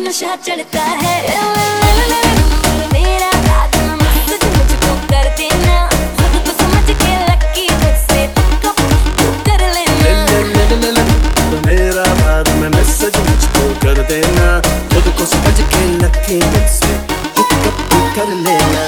नशा चढ़ता है। मेरा रात में मैसेज मुझको कर देना, खुद को समझ के लकी मुझसे तू कर लेना। मेरा रात में मैसेज मुझको कर देना, खुद को समझ के लकी मुझसे तू कर लेना।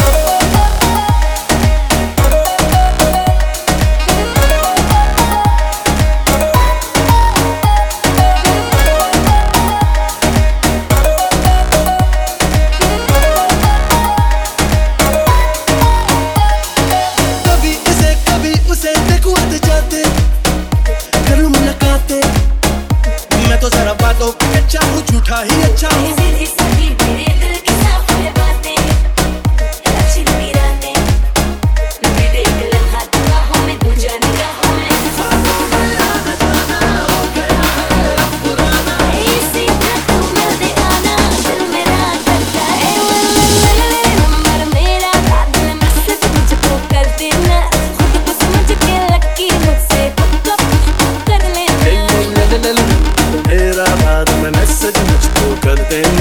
तो जरा बातों पे अच्छा हूँ, झूठा ही अच्छा हूँ। मेरे दिल की साफ बातें, अच्छी लगी रातें, मेरे एक लम्हा दुआओं में, दूजा निगाहों में। इसी तरह तू मिलते आना, दिल मेरा करता है। नंबर मेरा रात में मैसेज मुझको कर देना, खुद को समझ के लकी मुझसे तू कर लेना। मेरा रात में मैसेज मुझको कर देना,